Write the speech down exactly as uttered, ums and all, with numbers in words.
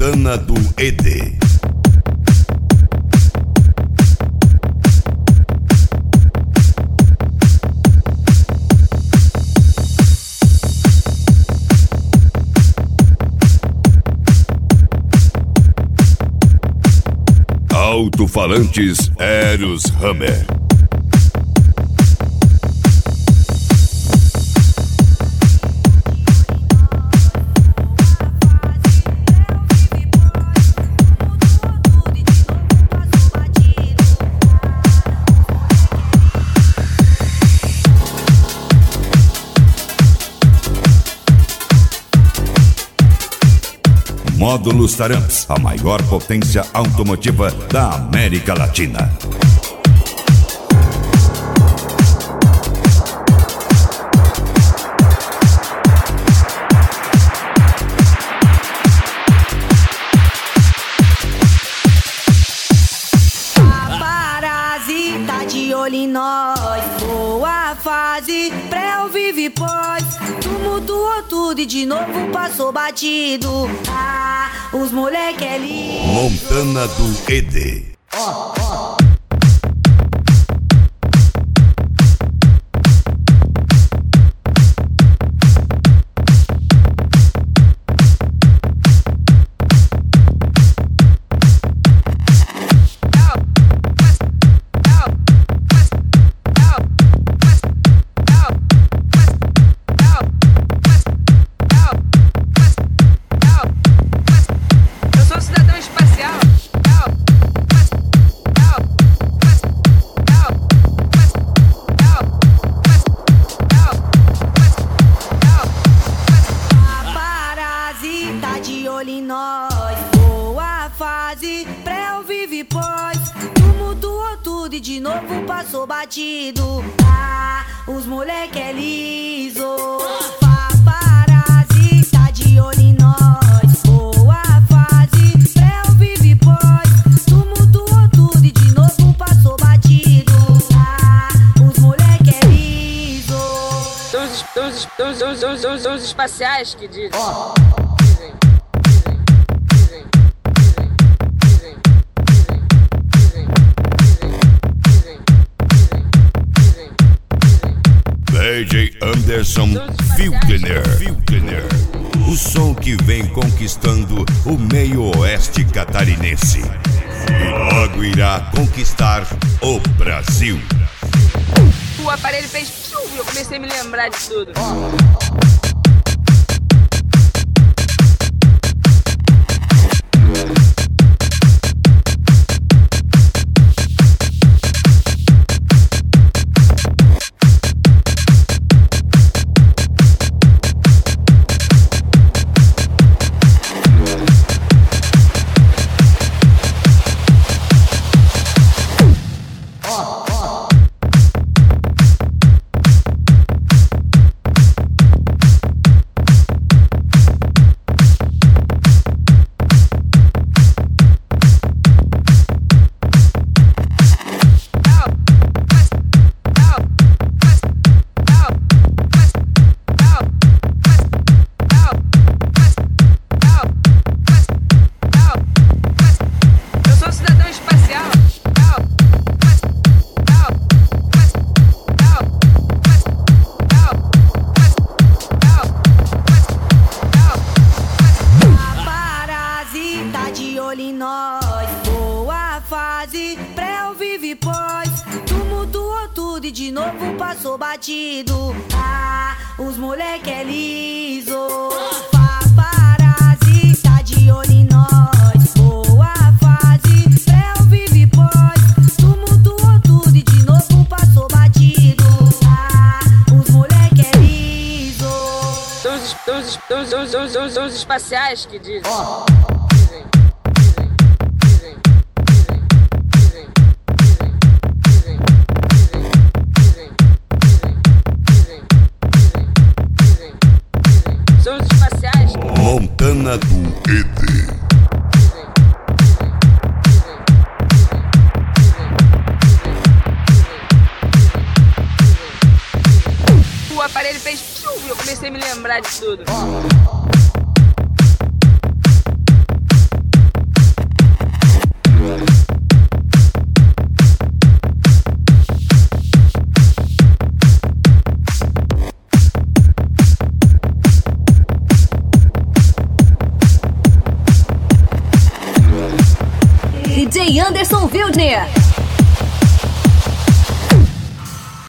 Montana do E D. Alto-falantes Eros Hammer. Módulos Taramps, a maior potência automotiva da América Latina. Paparazzi tá de olho em nós. Boa fase, pré ou vive pós. Tumultuou tudo e de novo passou batido. Ah, os moleque é lindo. Montana do E D. Ó, ó. Tá de olho em nós. Boa fase, pré ou vive pós. Tumultuou tudo e de novo passou batido. Ah, os moleque é liso. Paparazzi tá de olho em nós. Boa fase, pré ou vive pós. Tumultuou tudo e de novo passou batido. Ah, os moleque é liso. São os, são os, são os, são os, são os, são os, são os espaciais que dizem. Oh. D J Anderson Filkener. O som que vem conquistando o meio oeste catarinense e logo irá conquistar o Brasil. O aparelho fez piu e eu comecei a me lembrar de tudo. Tá de olho em nós. Boa fase, pré ou vive pós. Tumultuou tudo e de novo passou batido. Ah, os moleque é liso. Paparazzi tá de olho em nós. Boa fase, pré ou vive pós. Tumultuou tudo e de novo passou batido. Ah, os moleque é liso. São os, são os, são os, são os, são os, são os, são os espaciais que dizem. Oh. Montana do E D. O aparelho fez piu e eu comecei a me lembrar de tudo. D J Anderson Wildner.